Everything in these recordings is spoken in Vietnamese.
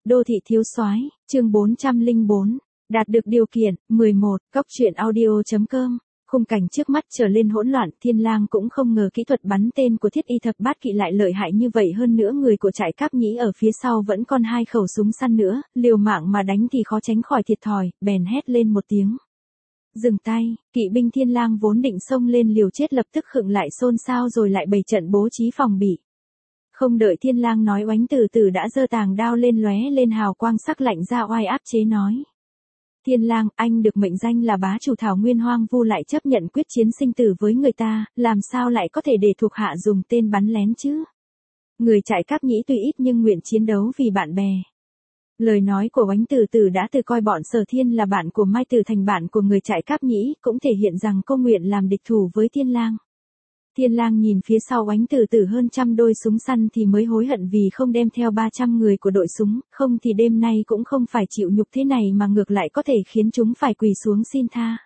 Đô thị thiếu soái, chương 404. Đạt được điều kiện, 11, Cóc truyện audio.com. Khung cảnh trước mắt trở lên hỗn loạn, Thiên Lang cũng không ngờ kỹ thuật bắn tên của Thiết Y Thập Bát Kỵ lại lợi hại như vậy, hơn nữa người của trại Cáp Nhĩ ở phía sau vẫn còn 2 khẩu súng săn nữa, liều mạng mà đánh thì khó tránh khỏi thiệt thòi, bèn hét lên một tiếng. Dừng tay, kỵ binh Thiên Lang vốn định xông lên liều chết lập tức khựng lại, xôn xao rồi lại bày trận bố trí phòng bị. Không đợi Thiên Lang nói, Oánh Từ Từ đã giơ tàng đao lên, lóe lên hào quang sắc lạnh ra oai áp chế nói. Thiên Lang, anh được mệnh danh là bá chủ thảo nguyên hoang vu lại chấp nhận quyết chiến sinh tử với người ta, làm sao lại có thể để thuộc hạ dùng tên bắn lén chứ? Người trại Cáp Nhĩ tuy ít nhưng nguyện chiến đấu vì bạn bè. Lời nói của Oánh Từ Từ đã từ coi bọn Sở Thiên là bạn của Mai Tử thành bạn của người trại Cáp Nhĩ, cũng thể hiện rằng cô nguyện làm địch thủ với Thiên Lang. Thiên Lang nhìn phía sau Oánh Từ Từ hơn 100 đôi súng săn thì mới hối hận vì không đem theo 300 người của đội súng, không thì đêm nay cũng không phải chịu nhục thế này mà ngược lại có thể khiến chúng phải quỳ xuống xin tha.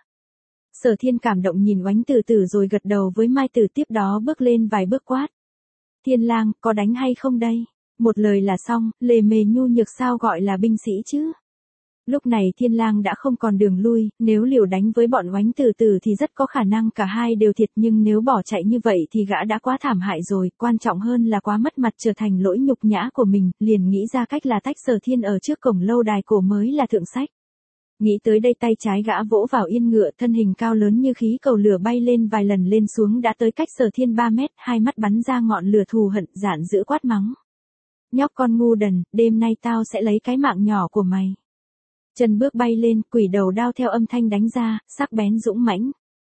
Sở Thiên cảm động nhìn Oánh Từ Từ rồi gật đầu với Mai Tử, tiếp đó bước lên vài bước quát. Thiên Lang, có đánh hay không đây? Một lời là xong, lề mề nhu nhược sao gọi là binh sĩ chứ? Lúc này Thiên Lang đã không còn đường lui, nếu liều đánh với bọn Oánh Từ Từ thì rất có khả năng cả hai đều thiệt, nhưng nếu bỏ chạy như vậy thì gã đã quá thảm hại rồi, quan trọng hơn là quá mất mặt, trở thành lỗi nhục nhã của mình, liền nghĩ ra cách là tách Sở Thiên ở trước cổng lâu đài cổ mới là thượng sách. Nghĩ tới đây tay trái gã vỗ vào yên ngựa, thân hình cao lớn như khí cầu lửa bay lên vài lần lên xuống đã tới cách Sở Thiên 3 mét, hai mắt bắn ra ngọn lửa thù hận, giận dữ quát mắng. Nhóc con ngu đần, đêm nay tao sẽ lấy cái mạng nhỏ của mày. Chân bước bay lên, quỷ đầu đao theo âm thanh đánh ra, sắc bén dũng mãnh.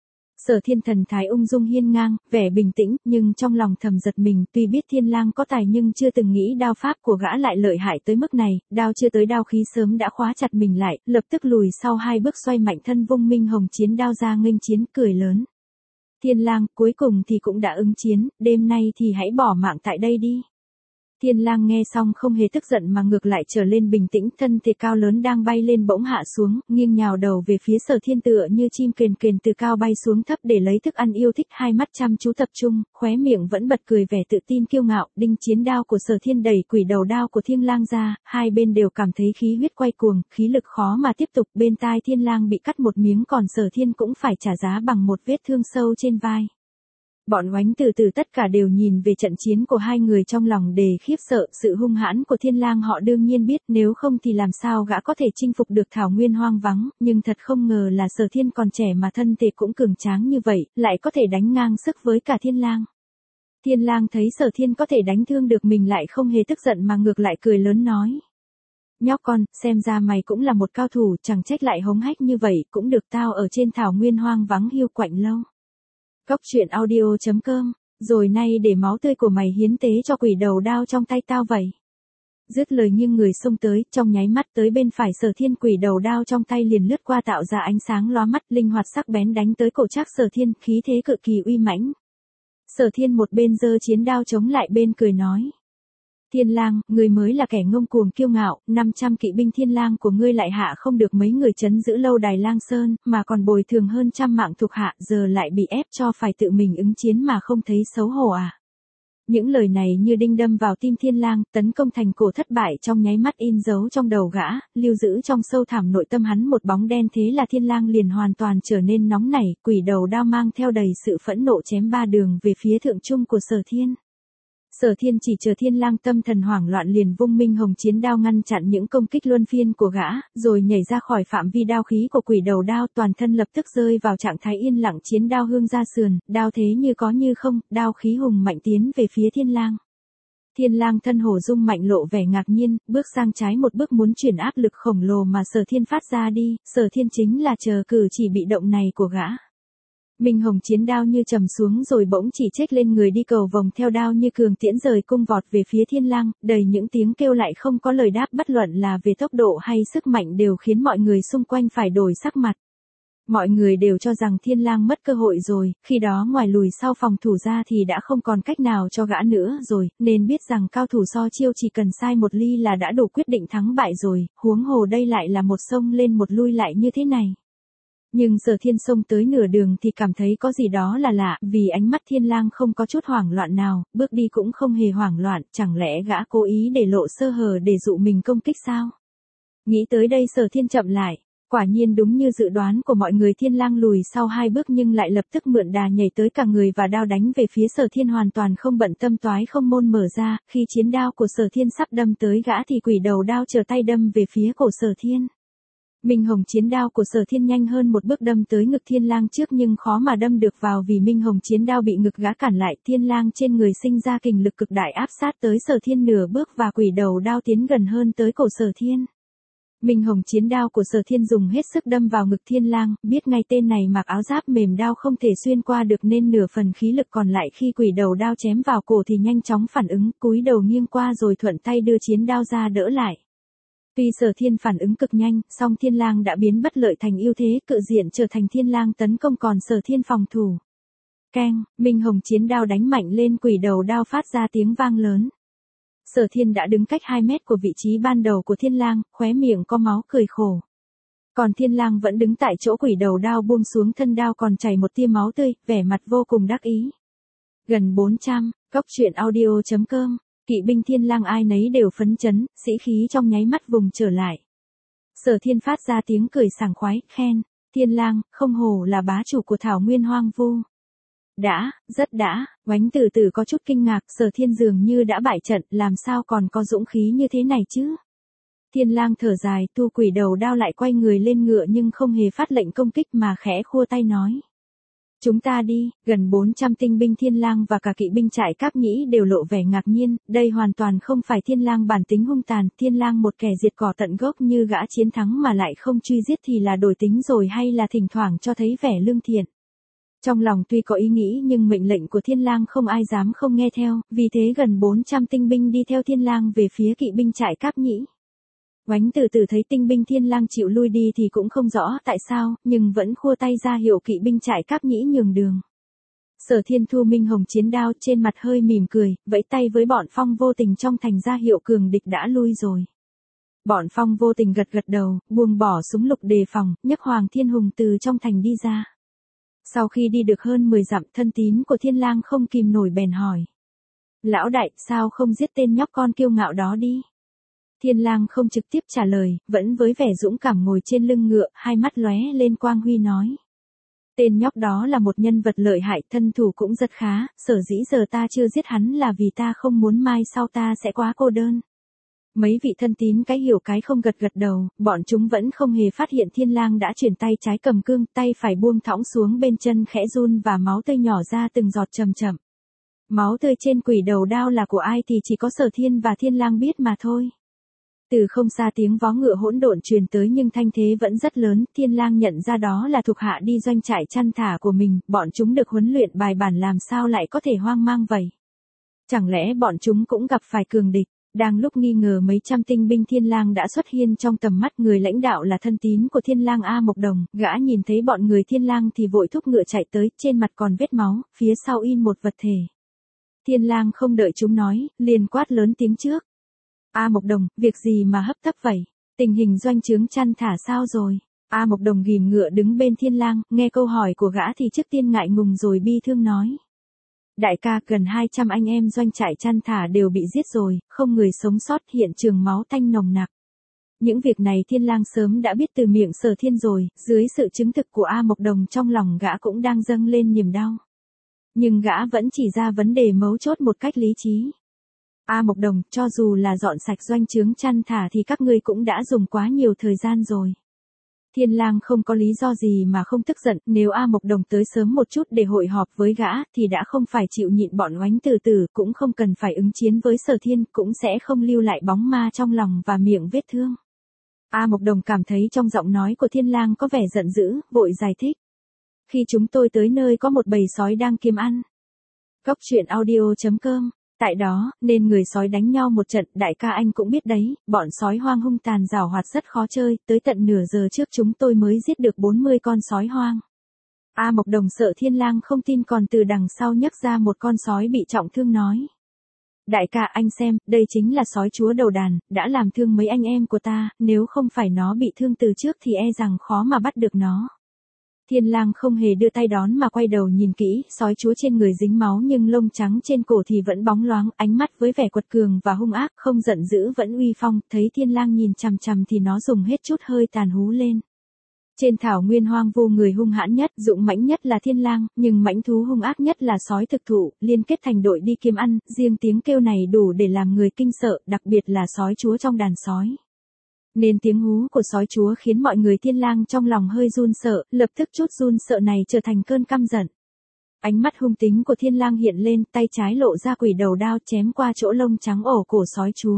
Sở Thiên thần thái ung dung hiên ngang, vẻ bình tĩnh, nhưng trong lòng thầm giật mình, tuy biết Thiên Lang có tài nhưng chưa từng nghĩ đao pháp của gã lại lợi hại tới mức này, đao chưa tới đao khí sớm đã khóa chặt mình lại, lập tức lùi sau 2 bước xoay mạnh thân vung minh hồng chiến đao ra nghênh chiến, cười lớn. Thiên Lang, cuối cùng thì cũng đã ứng chiến, đêm nay thì hãy bỏ mạng tại đây đi. Thiên Lang nghe xong không hề tức giận mà ngược lại trở lên bình tĩnh, thân thể cao lớn đang bay lên bỗng hạ xuống, nghiêng nhào đầu về phía Sở Thiên tựa như chim kền kền từ cao bay xuống thấp để lấy thức ăn yêu thích, hai mắt chăm chú tập trung, khóe miệng vẫn bật cười vẻ tự tin kiêu ngạo, đinh chiến đao của Sở Thiên đẩy quỷ đầu đao của Thiên Lang ra, hai bên đều cảm thấy khí huyết quay cuồng, khí lực khó mà tiếp tục, bên tai Thiên Lang bị cắt một miếng còn Sở Thiên cũng phải trả giá bằng một vết thương sâu trên vai. Bọn Oánh Từ Từ tất cả đều nhìn về trận chiến của hai người trong lòng đầy khiếp sợ, sự hung hãn của Thiên Lang họ đương nhiên biết, nếu không thì làm sao gã có thể chinh phục được thảo nguyên hoang vắng, nhưng thật không ngờ là Sở Thiên còn trẻ mà thân thể cũng cường tráng như vậy, lại có thể đánh ngang sức với cả Thiên Lang. Thiên Lang thấy Sở Thiên có thể đánh thương được mình lại không hề tức giận mà ngược lại cười lớn nói. Nhóc con, xem ra mày cũng là một cao thủ, chẳng trách lại hống hách như vậy, cũng được tao ở trên thảo nguyên hoang vắng hiu quạnh lâu. Cóc truyện audio.com, rồi nay để máu tươi của mày hiến tế cho quỷ đầu đao trong tay tao vậy. Dứt lời nghiêng người xông tới, trong nháy mắt tới bên phải Sở Thiên, quỷ đầu đao trong tay liền lướt qua tạo ra ánh sáng lóa mắt, linh hoạt sắc bén đánh tới cổ trác Sở Thiên, khí thế cực kỳ uy mãnh. Sở Thiên một bên giơ chiến đao chống lại bên cười nói. Thiên Lang, ngươi mới là kẻ ngông cuồng kiêu ngạo, 500 kỵ binh Thiên Lang của ngươi lại hạ không được mấy người trấn giữ lâu đài Lang Sơn, mà còn bồi thường hơn 100 mạng thuộc hạ, giờ lại bị ép cho phải tự mình ứng chiến mà không thấy xấu hổ à? Những lời này như đinh đâm vào tim Thiên Lang, tấn công thành cổ thất bại trong nháy mắt in dấu trong đầu gã, lưu giữ trong sâu thẳm nội tâm hắn một bóng đen, thế là Thiên Lang liền hoàn toàn trở nên nóng nảy, quỷ đầu đao mang theo đầy sự phẫn nộ chém 3 đường về phía thượng trung của Sở Thiên. Sở Thiên chỉ chờ Thiên Lang tâm thần hoảng loạn liền vung minh hồng chiến đao ngăn chặn những công kích luân phiên của gã, rồi nhảy ra khỏi phạm vi đao khí của quỷ đầu đao, toàn thân lập tức rơi vào trạng thái yên lặng, chiến đao hương ra sườn, đao thế như có như không, đao khí hùng mạnh tiến về phía Thiên Lang. Thiên Lang thân hổ rung mạnh lộ vẻ ngạc nhiên, bước sang trái một bước muốn chuyển áp lực khổng lồ mà Sở Thiên phát ra đi, Sở Thiên chính là chờ cử chỉ bị động này của gã. Minh hồng chiến đao như trầm xuống rồi bỗng chỉ chếch lên người đi cầu vòng theo đao như cường tiễn rời cung vọt về phía Thiên Lang, đầy những tiếng kêu lại không có lời đáp, bất luận là về tốc độ hay sức mạnh đều khiến mọi người xung quanh phải đổi sắc mặt. Mọi người đều cho rằng Thiên Lang mất cơ hội rồi, khi đó ngoài lùi sau phòng thủ ra thì đã không còn cách nào cho gã nữa rồi, nên biết rằng cao thủ so chiêu chỉ cần sai một ly là đã đủ quyết định thắng bại rồi, huống hồ đây lại là một xông lên một lui lại như thế này. Nhưng Sở Thiên xông tới nửa đường thì cảm thấy có gì đó là lạ, vì ánh mắt Thiên Lang không có chút hoảng loạn nào, bước đi cũng không hề hoảng loạn, chẳng lẽ gã cố ý để lộ sơ hở để dụ mình công kích sao? Nghĩ tới đây Sở Thiên chậm lại, quả nhiên đúng như dự đoán của mọi người, Thiên Lang lùi sau 2 bước nhưng lại lập tức mượn đà nhảy tới cả người và đao đánh về phía Sở Thiên, hoàn toàn không bận tâm toái không môn mở ra, khi chiến đao của Sở Thiên sắp đâm tới gã thì quỷ đầu đao trở tay đâm về phía cổ Sở Thiên. Minh Hồng chiến đao của Sở Thiên nhanh hơn một bước đâm tới ngực Thiên Lang trước nhưng khó mà đâm được vào vì Minh Hồng chiến đao bị ngực gã cản lại. Thiên Lang trên người sinh ra kình lực cực đại áp sát tới Sở Thiên nửa bước và quỷ đầu đao tiến gần hơn tới cổ Sở Thiên. Minh Hồng chiến đao của Sở Thiên dùng hết sức đâm vào ngực Thiên Lang, biết ngay tên này mặc áo giáp mềm đao không thể xuyên qua được nên nửa phần khí lực còn lại khi quỷ đầu đao chém vào cổ thì nhanh chóng phản ứng, cúi đầu nghiêng qua rồi thuận tay đưa chiến đao ra đỡ lại. Tuy Sở Thiên phản ứng cực nhanh, song Thiên Lang đã biến bất lợi thành ưu thế, cự diện trở thành Thiên Lang tấn công còn Sở Thiên phòng thủ. Keng, Minh Hồng chiến đao đánh mạnh lên quỷ đầu đao phát ra tiếng vang lớn. Sở Thiên đã đứng cách 2 mét của vị trí ban đầu của Thiên Lang, khóe miệng có máu cười khổ. Còn Thiên Lang vẫn đứng tại chỗ, quỷ đầu đao buông xuống thân đao còn chảy một tia máu tươi, vẻ mặt vô cùng đắc ý. Gần 400, Cốc truyện audio.com, kỵ binh Thiên Lang ai nấy đều phấn chấn, sĩ khí trong nháy mắt vùng trở lại. Sở Thiên phát ra tiếng cười sảng khoái, khen, Thiên Lang, không hổ là bá chủ của thảo nguyên hoang vu. Rất đã, Oánh Tử Tử có chút kinh ngạc, Sở Thiên dường như đã bại trận, làm sao còn có dũng khí như thế này chứ? Thiên Lang thở dài, tu quỷ đầu đao lại quay người lên ngựa nhưng không hề phát lệnh công kích mà khẽ khua tay nói. Chúng ta đi. Gần 400 tinh binh Thiên Lang và cả kỵ binh trại Cáp Nhĩ đều lộ vẻ ngạc nhiên, đây hoàn toàn không phải Thiên Lang bản tính hung tàn, Thiên Lang một kẻ diệt cỏ tận gốc như gã chiến thắng mà lại không truy giết thì là đổi tính rồi hay là thỉnh thoảng cho thấy vẻ lương thiện. Trong lòng tuy có ý nghĩ nhưng mệnh lệnh của Thiên Lang không ai dám không nghe theo, vì thế gần 400 tinh binh đi theo Thiên Lang về phía kỵ binh trại Cáp Nhĩ. Oánh Tử Tử thấy tinh binh Thiên Lang chịu lui đi thì cũng không rõ tại sao, nhưng vẫn khua tay ra hiệu kỵ binh trại Cáp Nhĩ nhường đường. Sở Thiên thu Minh Hồng chiến đao, trên mặt hơi mỉm cười, vẫy tay với bọn Phong Vô Tình trong thành ra hiệu cường địch đã lui rồi. Bọn Phong Vô Tình gật gật đầu, buông bỏ súng lục đề phòng, nhấc Hoàng Thiên Hùng từ trong thành đi ra. Sau khi đi được hơn 10 dặm, thân tín của Thiên Lang không kìm nổi bèn hỏi. Lão đại, sao không giết tên nhóc con kiêu ngạo đó đi? Thiên Lang không trực tiếp trả lời, vẫn với vẻ dũng cảm ngồi trên lưng ngựa, hai mắt lóe lên quang huy nói. Tên nhóc đó là một nhân vật lợi hại, thân thủ cũng rất khá, sở dĩ giờ ta chưa giết hắn là vì ta không muốn mai sau ta sẽ quá cô đơn. Mấy vị thân tín cái hiểu cái không gật gật đầu, bọn chúng vẫn không hề phát hiện Thiên Lang đã chuyển tay trái cầm cương, tay phải buông thõng xuống bên chân khẽ run và máu tươi nhỏ ra từng giọt chậm chậm. Máu tươi trên quỷ đầu đao là của ai thì chỉ có Sở Thiên và Thiên Lang biết mà thôi. Từ không xa tiếng vó ngựa hỗn độn truyền tới nhưng thanh thế vẫn rất lớn, Thiên Lang nhận ra đó là thuộc hạ đi doanh trại chăn thả của mình, bọn chúng được huấn luyện bài bản làm sao lại có thể hoang mang vậy? Chẳng lẽ bọn chúng cũng gặp phải cường địch? Đang lúc nghi ngờ mấy trăm tinh binh Thiên Lang đã xuất hiện trong tầm mắt, người lãnh đạo là thân tín của Thiên Lang A Mộc Đồng, gã nhìn thấy bọn người Thiên Lang thì vội thúc ngựa chạy tới, trên mặt còn vết máu, phía sau in một vật thể. Thiên Lang không đợi chúng nói, liền quát lớn tiếng trước. A Mộc Đồng, việc gì mà hấp tấp vậy? Tình hình doanh trướng chăn thả sao rồi? A Mộc Đồng ghìm ngựa đứng bên Thiên Lang, nghe câu hỏi của gã thì trước tiên ngại ngùng rồi bi thương nói. Đại ca, gần 200 anh em doanh trại chăn thả đều bị giết rồi, không người sống sót, hiện trường máu tanh nồng nặc. Những việc này Thiên Lang sớm đã biết từ miệng Sở Thiên rồi, dưới sự chứng thực của A Mộc Đồng trong lòng gã cũng đang dâng lên niềm đau. Nhưng gã vẫn chỉ ra vấn đề mấu chốt một cách lý trí. A Mộc Đồng, cho dù là dọn sạch doanh trướng chăn thả thì các ngươi cũng đã dùng quá nhiều thời gian rồi. Thiên Lang không có lý do gì mà không tức giận, nếu A Mộc Đồng tới sớm một chút để hội họp với gã thì đã không phải chịu nhịn bọn Oánh Tử Tử, cũng không cần phải ứng chiến với Sở Thiên, cũng sẽ không lưu lại bóng ma trong lòng và miệng vết thương. A Mộc Đồng cảm thấy trong giọng nói của Thiên Lang có vẻ giận dữ, vội giải thích. Khi chúng tôi tới nơi có một bầy sói đang kiếm ăn. Cốc truyện audio.com. Tại đó, nên người sói đánh nhau một trận, đại ca anh cũng biết đấy, bọn sói hoang hung tàn giảo hoạt rất khó chơi, tới tận nửa giờ trước chúng tôi mới giết được 40 con sói hoang. A Mộc Đồng sợ Thiên Lang không tin còn từ đằng sau nhấc ra một con sói bị trọng thương nói. Đại ca anh xem, đây chính là sói chúa đầu đàn, đã làm thương mấy anh em của ta, nếu không phải nó bị thương từ trước thì e rằng khó mà bắt được nó. Thiên lang không hề đưa tay đón mà quay đầu nhìn kỹ, sói chúa trên người dính máu nhưng lông trắng trên cổ thì vẫn bóng loáng, ánh mắt với vẻ quật cường và hung ác, không giận dữ vẫn uy phong, thấy thiên lang nhìn chằm chằm thì nó dùng hết chút hơi tàn hú lên. Trên thảo nguyên hoang vu người hung hãn nhất, dũng mãnh nhất là thiên lang, nhưng mãnh thú hung ác nhất là sói thực thụ, liên kết thành đội đi kiếm ăn, riêng tiếng kêu này đủ để làm người kinh sợ, đặc biệt là sói chúa trong đàn sói. Nên tiếng hú của sói chúa khiến mọi người thiên lang trong lòng hơi run sợ, lập tức chút run sợ này trở thành cơn căm giận. Ánh mắt hung tính của thiên lang hiện lên, tay trái lộ ra quỷ đầu đao chém qua chỗ lông trắng ổ cổ sói chúa.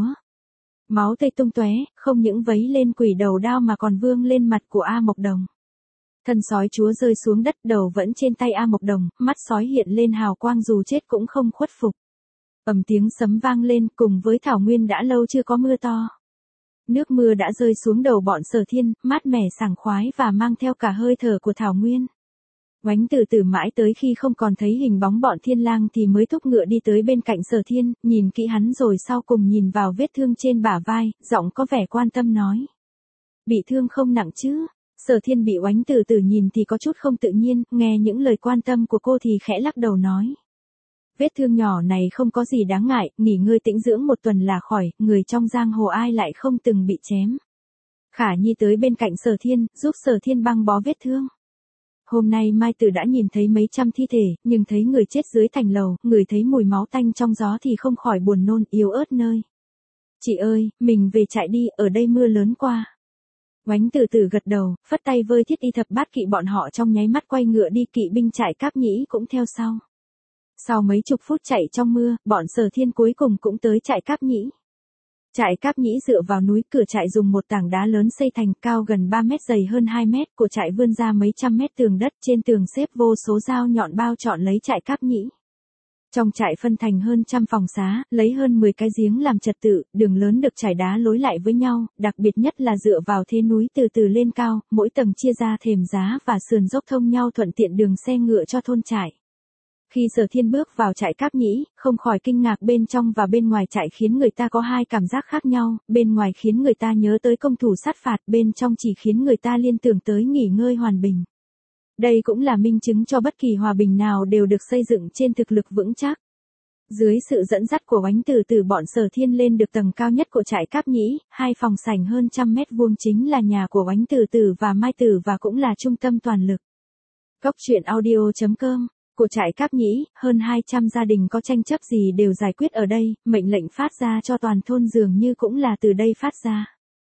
Máu tươi tung tóe, không những vấy lên quỷ đầu đao mà còn vương lên mặt của A Mộc Đồng. Thân sói chúa rơi xuống đất, đầu vẫn trên tay A Mộc Đồng, mắt sói hiện lên hào quang dù chết cũng không khuất phục. Ầm tiếng sấm vang lên, cùng với thảo nguyên đã lâu chưa có mưa to. Nước mưa đã rơi xuống đầu bọn Sở Thiên, mát mẻ sảng khoái và mang theo cả hơi thở của thảo nguyên. Oánh từ từ mãi tới khi không còn thấy hình bóng bọn thiên lang thì mới thúc ngựa đi tới bên cạnh Sở Thiên, nhìn kỹ hắn rồi sau cùng nhìn vào vết thương trên bả vai, giọng có vẻ quan tâm nói. Bị thương không nặng chứ? Sở Thiên bị Oánh từ từ nhìn thì có chút không tự nhiên, nghe những lời quan tâm của cô thì khẽ lắc đầu nói. Vết thương nhỏ này không có gì đáng ngại, nghỉ ngơi tĩnh dưỡng một tuần là khỏi, người trong giang hồ ai lại không từng bị chém. Khả Nhi tới bên cạnh Sở Thiên, giúp Sở Thiên băng bó vết thương. Hôm nay Mai Tử đã nhìn thấy mấy trăm thi thể, nhưng thấy người chết dưới thành lầu, người thấy mùi máu tanh trong gió thì không khỏi buồn nôn, yếu ớt nơi. Chị ơi, mình về trại đi, ở đây mưa lớn qua. Oánh từ từ gật đầu, phất tay vơi Thiết Y Thập Bát Kỵ bọn họ trong nháy mắt quay ngựa đi, kỵ binh trại Cáp Nhĩ cũng theo sau. Sau mấy chục phút chạy trong mưa, bọn Sở Thiên cuối cùng cũng tới trại Cáp Nhĩ. Trại Cáp Nhĩ dựa vào núi, cửa trại dùng một tảng đá lớn xây thành, cao gần 3 mét, dày hơn 2 mét, của trại vươn ra mấy trăm mét tường đất, trên tường xếp vô số dao nhọn bao trọn lấy trại Cáp Nhĩ. Trong trại phân thành hơn trăm phòng xá, lấy hơn 10 cái giếng làm trật tự, đường lớn được trải đá nối lại với nhau, đặc biệt nhất là dựa vào thế núi từ từ lên cao, mỗi tầng chia ra thềm giá và sườn dốc thông nhau thuận tiện đường xe ngựa cho thôn trại. Khi Sở Thiên bước vào trại Cáp Nhĩ, không khỏi kinh ngạc, bên trong và bên ngoài trại khiến người ta có hai cảm giác khác nhau, bên ngoài khiến người ta nhớ tới công thủ sát phạt, bên trong chỉ khiến người ta liên tưởng tới nghỉ ngơi hòa bình. Đây cũng là minh chứng cho bất kỳ hòa bình nào đều được xây dựng trên thực lực vững chắc. Dưới sự dẫn dắt của Oánh từ từ, bọn Sở Thiên lên được tầng cao nhất của trại Cáp Nhĩ, hai phòng sảnh hơn 100 mét vuông chính là nhà của Oánh từ từ và Mai Tử và cũng là trung tâm toàn lực. Cốc truyện audio.com. Của trại Cáp Nhĩ, hơn 200 gia đình có tranh chấp gì đều giải quyết ở đây, mệnh lệnh phát ra cho toàn thôn dường như cũng là từ đây phát ra.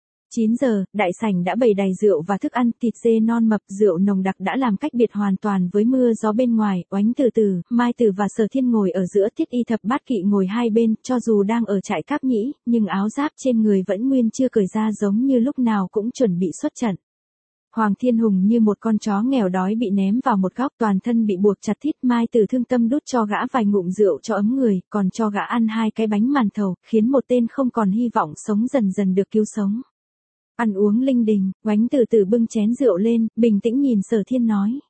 9 giờ, đại sảnh đã bày đầy rượu và thức ăn, thịt dê non mập, rượu nồng đặc đã làm cách biệt hoàn toàn với mưa gió bên ngoài. Oánh từ từ, Mai Tử và Sở Thiên ngồi ở giữa, Thiết Y Thập Bát Kỵ ngồi hai bên, cho dù đang ở trại Cáp Nhĩ, nhưng áo giáp trên người vẫn nguyên chưa cởi ra, giống như lúc nào cũng chuẩn bị xuất trận. Hoàng Thiên Hùng như một con chó nghèo đói bị ném vào một góc, toàn thân bị buộc chặt thít. Mai Tử thương tâm đút cho gã vài ngụm rượu cho ấm người, còn cho gã ăn 2 cái bánh màn thầu, khiến một tên không còn hy vọng sống dần dần được cứu sống. Ăn uống linh đình, Oánh từ từ bưng chén rượu lên, bình tĩnh nhìn Sở Thiên nói.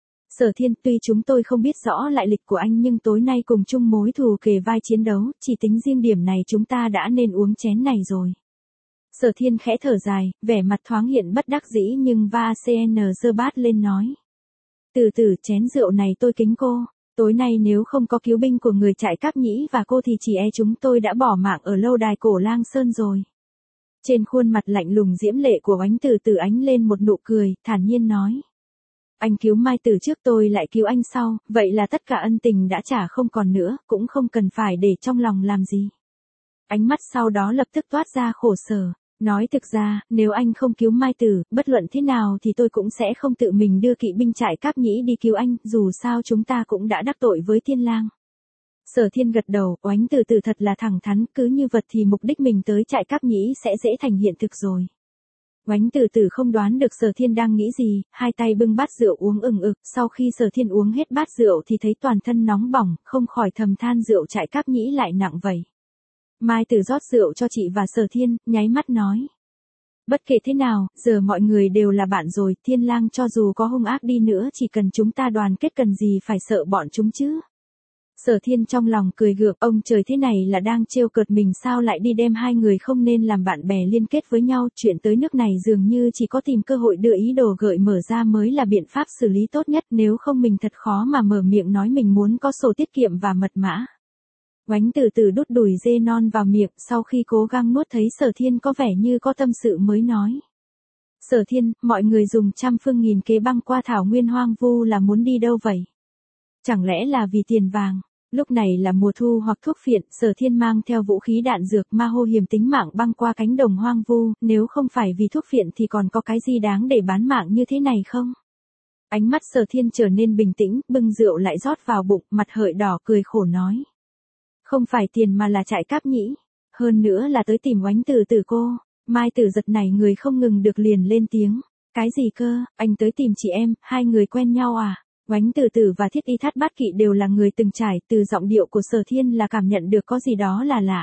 Sở Thiên, tuy chúng tôi không biết rõ lại lịch của anh nhưng tối nay cùng chung mối thù kề vai chiến đấu, chỉ tính riêng điểm này chúng ta đã nên uống chén này rồi. Sở Thiên khẽ thở dài, vẻ mặt thoáng hiện bất đắc dĩ nhưng CN giơ bát lên nói. Từ từ, chén rượu này tôi kính cô, tối nay nếu không có cứu binh của người trại Cáp Nhĩ và cô thì chỉ chúng tôi đã bỏ mạng ở lâu đài cổ Lang Sơn rồi. Trên khuôn mặt lạnh lùng diễm lệ của Oánh từ từ ánh lên một nụ cười, thản nhiên nói. Anh cứu Mai Tử trước, tôi lại cứu anh sau, vậy là tất cả ân tình đã trả không còn nữa, cũng không cần phải để trong lòng làm gì. Ánh mắt sau đó lập tức toát ra khổ sở. Nói thực ra, nếu anh không cứu Mai Tử, bất luận thế nào thì tôi cũng sẽ không tự mình đưa kỵ binh trại Cáp Nhĩ đi cứu anh, dù sao chúng ta cũng đã đắc tội với Thiên Lang. Sở Thiên gật đầu, Oánh từ từ thật là thẳng thắn, cứ như vật thì mục đích mình tới trại Cáp Nhĩ sẽ dễ thành hiện thực rồi. Oánh từ từ không đoán được Sở Thiên đang nghĩ gì, hai tay bưng bát rượu uống ừng ực, sau khi Sở Thiên uống hết bát rượu thì thấy toàn thân nóng bỏng, không khỏi thầm than rượu trại Cáp Nhĩ lại nặng vậy. Mai Tử rót rượu cho chị và Sở Thiên, nháy mắt nói. Bất kể thế nào, giờ mọi người đều là bạn rồi, Thiên Lang cho dù có hung ác đi nữa chỉ cần chúng ta đoàn kết cần gì phải sợ bọn chúng chứ. Sở Thiên trong lòng cười gượng, ông trời thế này là đang trêu cợt mình sao lại đi đem hai người không nên làm bạn bè liên kết với nhau, chuyện tới nước này dường như chỉ có tìm cơ hội đưa ý đồ gợi mở ra mới là biện pháp xử lý tốt nhất, nếu không mình thật khó mà mở miệng nói mình muốn có sổ tiết kiệm và mật mã. Oánh từ từ đút đùi dê non vào miệng, sau khi cố gắng nuốt thấy Sở Thiên có vẻ như có tâm sự mới nói. Sở Thiên, mọi người dùng trăm phương nghìn kế băng qua thảo nguyên hoang vu là muốn đi đâu vậy? Chẳng lẽ là vì tiền vàng? Lúc này là mùa thu hoặc thuốc phiện, Sở Thiên mang theo vũ khí đạn dược ma hô hiểm tính mạng băng qua cánh đồng hoang vu, nếu không phải vì thuốc phiện thì còn có cái gì đáng để bán mạng như thế này không? Ánh mắt Sở Thiên trở nên bình tĩnh, bưng rượu lại rót vào bụng, mặt hợi đỏ cười khổ nói. Không phải tiền mà là trại cáp nhĩ, hơn nữa là tới tìm Oánh từ từ cô. Mai Tử giật này người không ngừng được liền lên tiếng. Cái gì cơ, anh tới tìm chị em, hai người quen nhau à? Oánh từ từ và Thiết Y Thát Bát Kỵ đều là người từng trải, từ giọng điệu của Sở Thiên là cảm nhận được có gì đó là lạ.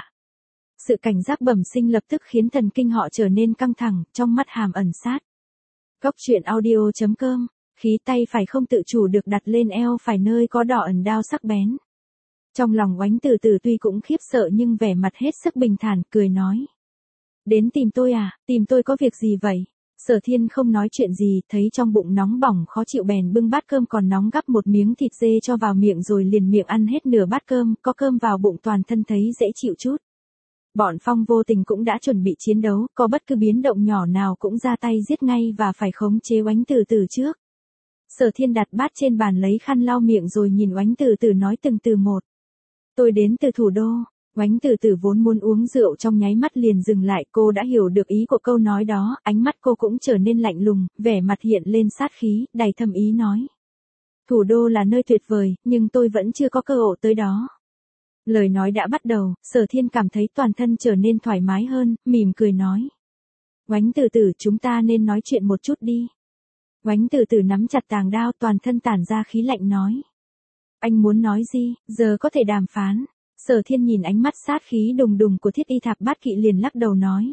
Sự cảnh giác bẩm sinh lập tức khiến thần kinh họ trở nên căng thẳng, trong mắt hàm ẩn sát. Cốc truyện audio.com, khí tay phải không tự chủ được đặt lên eo phải nơi có đỏ ẩn đao sắc bén. Trong lòng Oánh từ từ tuy cũng khiếp sợ nhưng vẻ mặt hết sức bình thản, cười nói. Đến tìm tôi à, tìm tôi có việc gì vậy? Sở Thiên không nói chuyện gì, thấy trong bụng nóng bỏng khó chịu bèn bưng bát cơm còn nóng gắp một miếng thịt dê cho vào miệng rồi liền miệng ăn hết nửa bát cơm, có cơm vào bụng toàn thân thấy dễ chịu chút. Bọn Phong vô tình cũng đã chuẩn bị chiến đấu, có bất cứ biến động nhỏ nào cũng ra tay giết ngay và phải khống chế Oánh từ từ trước. Sở Thiên đặt bát trên bàn lấy khăn lau miệng rồi nhìn Oánh từ từ nói từng từ một. Tôi đến từ thủ đô. Oánh từ từ vốn muốn uống rượu trong nháy mắt liền dừng lại, cô đã hiểu được ý của câu nói đó, ánh mắt cô cũng trở nên lạnh lùng, vẻ mặt hiện lên sát khí, đầy thâm ý nói. Thủ đô là nơi tuyệt vời, nhưng tôi vẫn chưa có cơ hội tới đó. Lời nói đã bắt đầu, Sở Thiên cảm thấy toàn thân trở nên thoải mái hơn, mỉm cười nói. Oánh từ từ, chúng ta nên nói chuyện một chút đi. Oánh từ từ nắm chặt tàng đao, toàn thân tản ra khí lạnh nói. Anh muốn nói gì, giờ có thể đàm phán. Sở Thiên nhìn ánh mắt sát khí đùng đùng của Thiết Y Thát Bát Kỵ liền lắc đầu nói.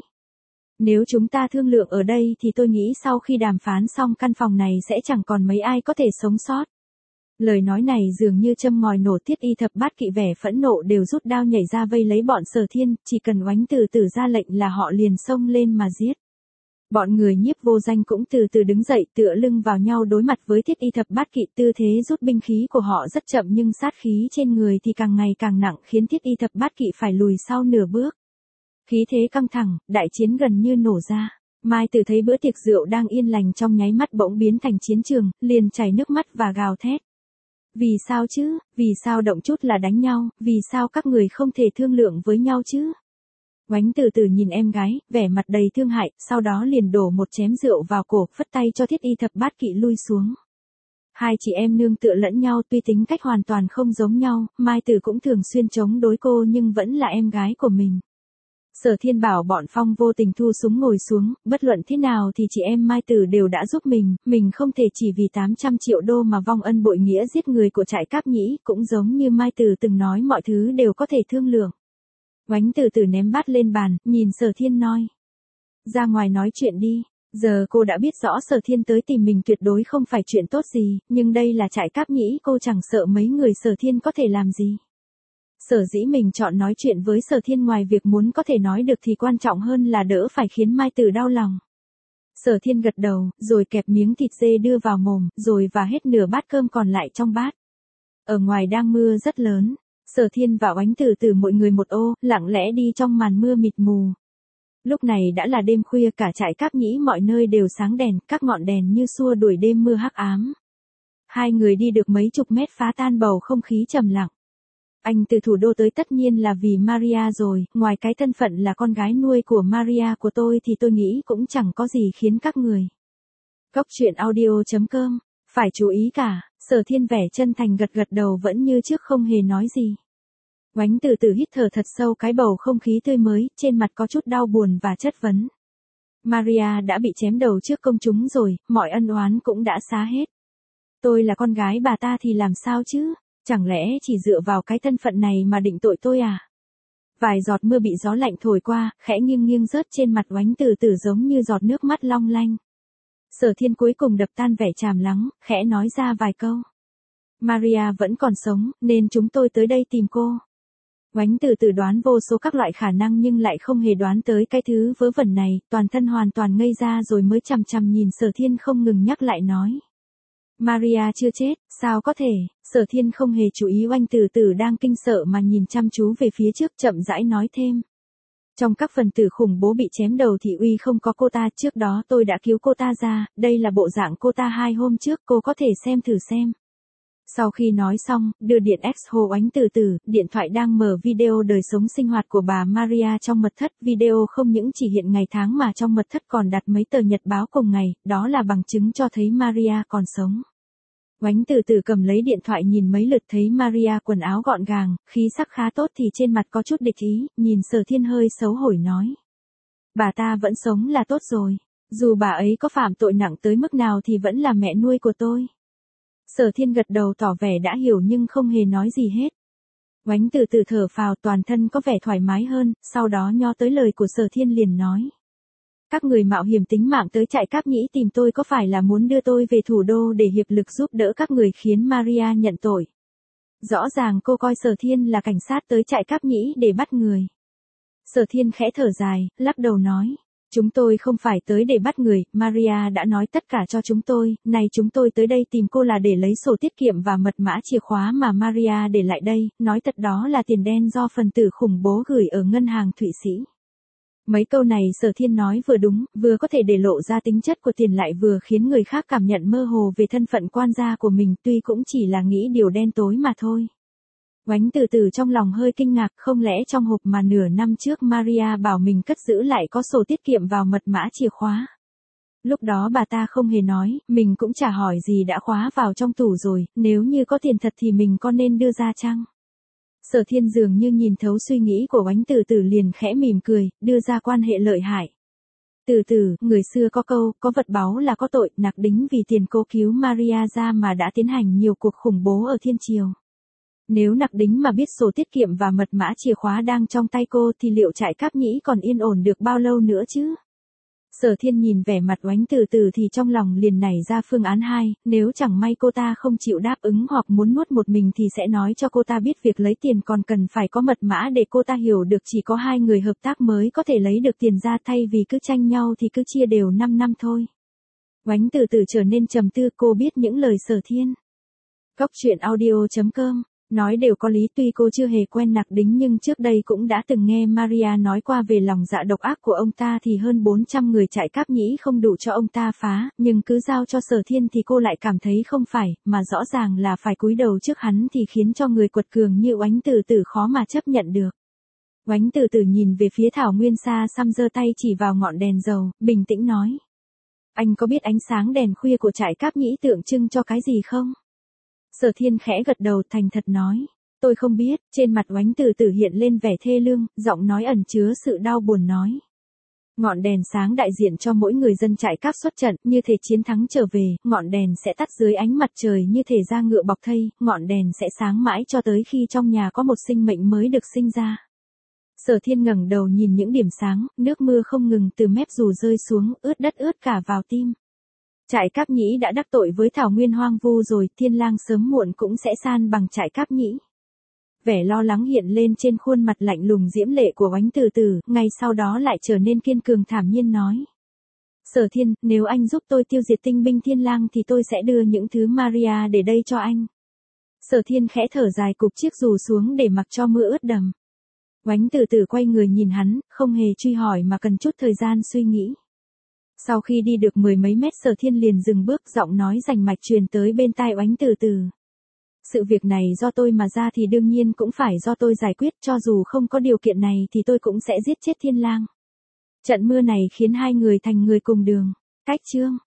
Nếu chúng ta thương lượng ở đây thì tôi nghĩ sau khi đàm phán xong căn phòng này sẽ chẳng còn mấy ai có thể sống sót. Lời nói này dường như châm ngòi nổ. Thiết Y Thát Bát Kỵ vẻ phẫn nộ đều rút đao nhảy ra vây lấy bọn Sở Thiên, chỉ cần Oánh từ từ ra lệnh là họ liền xông lên mà giết. Bọn người Nhiếp Vô Danh cũng từ từ đứng dậy tựa lưng vào nhau đối mặt với Thiết Y Thát Bát Kỵ, tư thế rút binh khí của họ rất chậm nhưng sát khí trên người thì càng ngày càng nặng khiến Thiết Y Thát Bát Kỵ phải lùi sau nửa bước. Khí thế căng thẳng, đại chiến gần như nổ ra. Mai Tử thấy bữa tiệc rượu đang yên lành trong nháy mắt bỗng biến thành chiến trường, liền chảy nước mắt và gào thét. Vì sao chứ, vì sao động chút là đánh nhau, vì sao các người không thể thương lượng với nhau chứ? Oánh từ từ nhìn em gái, vẻ mặt đầy thương hại, sau đó liền đổ một chén rượu vào cổ, phất tay cho Thiết Y Thát Bát Kỵ lui xuống. Hai chị em nương tựa lẫn nhau tuy tính cách hoàn toàn không giống nhau, Mai Tử cũng thường xuyên chống đối cô nhưng vẫn là em gái của mình. Sở Thiên bảo bọn Phong vô tình thu súng ngồi xuống, bất luận thế nào thì chị em Mai Tử đều đã giúp mình không thể chỉ vì 800 triệu đô mà vong ân bội nghĩa giết người của trại cáp nhĩ, cũng giống như Mai Tử từng nói mọi thứ đều có thể thương lượng. Oánh từ từ ném bát lên bàn, nhìn Sở Thiên nói. Ra ngoài nói chuyện đi, giờ cô đã biết rõ Sở Thiên tới tìm mình tuyệt đối không phải chuyện tốt gì, nhưng đây là trại cáp nhĩ, cô chẳng sợ mấy người Sở Thiên có thể làm gì. Sở dĩ mình chọn nói chuyện với Sở Thiên ngoài việc muốn có thể nói được thì quan trọng hơn là đỡ phải khiến Mai Tử đau lòng. Sở Thiên gật đầu, rồi kẹp miếng thịt dê đưa vào mồm, rồi và hết nửa bát cơm còn lại trong bát. Ở ngoài đang mưa rất lớn. Sở Thiên và Oánh từ từ mỗi người một ô, lặng lẽ đi trong màn mưa mịt mù. Lúc này đã là đêm khuya, cả trại cáp nhĩ mọi nơi đều sáng đèn, các ngọn đèn như xua đuổi đêm mưa hắc ám. Hai người đi được mấy chục mét phá tan bầu không khí trầm lặng. Anh từ thủ đô tới tất nhiên là vì Maria rồi, ngoài cái thân phận là con gái nuôi của Maria của tôi thì tôi nghĩ cũng chẳng có gì khiến các người. Cốc truyện audio.com, phải chú ý cả. Sở Thiên vẻ chân thành gật gật đầu vẫn như trước không hề nói gì. Oánh từ từ hít thở thật sâu cái bầu không khí tươi mới, trên mặt có chút đau buồn và chất vấn. Maria đã bị chém đầu trước công chúng rồi, mọi ân oán cũng đã xá hết. Tôi là con gái bà ta thì làm sao chứ, chẳng lẽ chỉ dựa vào cái thân phận này mà định tội tôi à? Vài giọt mưa bị gió lạnh thổi qua, khẽ nghiêng nghiêng rớt trên mặt Oánh từ từ giống như giọt nước mắt long lanh. Sở Thiên cuối cùng đập tan vẻ tràm lắng, khẽ nói ra vài câu. Maria vẫn còn sống, nên chúng tôi tới đây tìm cô. Oánh từ từ đoán vô số các loại khả năng nhưng lại không hề đoán tới cái thứ vớ vẩn này, toàn thân hoàn toàn ngây ra rồi mới chằm chằm nhìn Sở Thiên không ngừng nhắc lại nói. Maria chưa chết, sao có thể? Sở Thiên không hề chú ý Oanh từ từ đang kinh sợ mà nhìn chăm chú về phía trước, chậm rãi nói thêm. Trong các phần tử khủng bố bị chém đầu thì uy không có cô ta, trước đó tôi đã cứu cô ta ra, đây là bộ dạng cô ta 2 hôm trước, cô có thể xem thử xem. Sau khi nói xong, đưa điện X hồ Oánh từ từ, điện thoại đang mở video đời sống sinh hoạt của bà Maria trong mật thất, video không những chỉ hiện ngày tháng mà trong mật thất còn đặt mấy tờ nhật báo cùng ngày, đó là bằng chứng cho thấy Maria còn sống. Oánh từ từ cầm lấy điện thoại nhìn mấy lượt thấy Maria quần áo gọn gàng, khí sắc khá tốt thì trên mặt có chút địch ý, nhìn Sở Thiên hơi xấu hổ nói. Bà ta vẫn sống là tốt rồi, dù bà ấy có phạm tội nặng tới mức nào thì vẫn là mẹ nuôi của tôi. Sở Thiên gật đầu tỏ vẻ đã hiểu nhưng không hề nói gì hết. Oánh từ từ thở phào, toàn thân có vẻ thoải mái hơn, sau đó nho tới lời của Sở Thiên liền nói. Các người mạo hiểm tính mạng tới trại Cáp Nhĩ tìm tôi có phải là muốn đưa tôi về thủ đô để hiệp lực giúp đỡ các người khiến Maria nhận tội? Rõ ràng cô coi Sở Thiên là cảnh sát tới trại Cáp Nhĩ để bắt người. Sở Thiên khẽ thở dài, lắc đầu nói. Chúng tôi không phải tới để bắt người, Maria đã nói tất cả cho chúng tôi, này chúng tôi tới đây tìm cô là để lấy sổ tiết kiệm và mật mã chìa khóa mà Maria để lại đây, nói thật đó là tiền đen do phần tử khủng bố gửi ở ngân hàng Thụy Sĩ. Mấy câu này Sở Thiên nói vừa đúng, vừa có thể để lộ ra tính chất của tiền lại vừa khiến người khác cảm nhận mơ hồ về thân phận quan gia của mình, tuy cũng chỉ là nghĩ điều đen tối mà thôi. Oánh từ từ trong lòng hơi kinh ngạc, không lẽ trong hộp mà nửa năm trước Maria bảo mình cất giữ lại có sổ tiết kiệm vào mật mã chìa khóa. Lúc đó bà ta không hề nói, mình cũng chả hỏi gì đã khóa vào trong tủ rồi, nếu như có tiền thật thì mình có nên đưa ra chăng? Sở Thiên dường như nhìn thấu suy nghĩ của Oánh từ từ liền khẽ mỉm cười, đưa ra quan hệ lợi hại. Từ từ, người xưa có câu, có vật báu là có tội, Nặc Đính vì tiền cô cứu Maria ra mà đã tiến hành nhiều cuộc khủng bố ở Thiên Triều. Nếu Nặc Đính mà biết sổ tiết kiệm và mật mã chìa khóa đang trong tay cô thì liệu trại Cáp Nhĩ còn yên ổn được bao lâu nữa chứ? Sở Thiên nhìn vẻ mặt Oánh từ từ thì trong lòng liền nảy ra phương án 2, nếu chẳng may cô ta không chịu đáp ứng hoặc muốn nuốt một mình thì sẽ nói cho cô ta biết việc lấy tiền còn cần phải có mật mã để cô ta hiểu được chỉ có 2 người hợp tác mới có thể lấy được tiền ra, thay vì cứ tranh nhau thì cứ chia đều 5 năm thôi. Oánh từ từ trở nên trầm tư, cô biết những lời Sở Thiên. Cóc truyện audio.com nói đều có lý, tuy cô chưa hề quen Nặc Đính nhưng trước đây cũng đã từng nghe Maria nói qua về lòng dạ độc ác của ông ta thì hơn 400 người trại Cáp Nhĩ không đủ cho ông ta phá, nhưng cứ giao cho Sở Thiên thì cô lại cảm thấy không phải, mà rõ ràng là phải cúi đầu trước hắn thì khiến cho người quật cường như Oánh từ từ khó mà chấp nhận được. Oánh từ từ nhìn về phía Thảo Nguyên xa xăm giơ tay chỉ vào ngọn đèn dầu, bình tĩnh nói. Anh có biết ánh sáng đèn khuya của trại Cáp Nhĩ tượng trưng cho cái gì không? Sở Thiên khẽ gật đầu thành thật nói. Tôi không biết, trên mặt Oánh từ từ hiện lên vẻ thê lương, giọng nói ẩn chứa sự đau buồn nói. Ngọn đèn sáng đại diện cho mỗi người dân trại Cáp xuất trận, như thể chiến thắng trở về, ngọn đèn sẽ tắt dưới ánh mặt trời như thể da ngựa bọc thây, ngọn đèn sẽ sáng mãi cho tới khi trong nhà có một sinh mệnh mới được sinh ra. Sở Thiên ngẩng đầu nhìn những điểm sáng, nước mưa không ngừng từ mép dù rơi xuống, ướt đất ướt cả vào tim. Trại Cáp Nhĩ đã đắc tội với Thảo Nguyên hoang vu rồi, Thiên Lang sớm muộn cũng sẽ san bằng trại Cáp Nhĩ. Vẻ lo lắng hiện lên trên khuôn mặt lạnh lùng diễm lệ của Oánh từ từ, ngay sau đó lại trở nên kiên cường thản nhiên nói. Sở Thiên, nếu anh giúp tôi tiêu diệt tinh binh Thiên Lang thì tôi sẽ đưa những thứ Maria để đây cho anh. Sở Thiên khẽ thở dài cụp chiếc dù xuống để mặc cho mưa ướt đầm. Oánh từ từ quay người nhìn hắn, không hề truy hỏi mà cần chút thời gian suy nghĩ. Sau khi đi được 10 mấy mét Sở Thiên liền dừng bước, giọng nói rành mạch truyền tới bên tai Oánh từ từ. Sự việc này do tôi mà ra thì đương nhiên cũng phải do tôi giải quyết, cho dù không có điều kiện này thì tôi cũng sẽ giết chết Thiên Lang. Trận mưa này khiến 2 người thành người cùng đường. Cách chương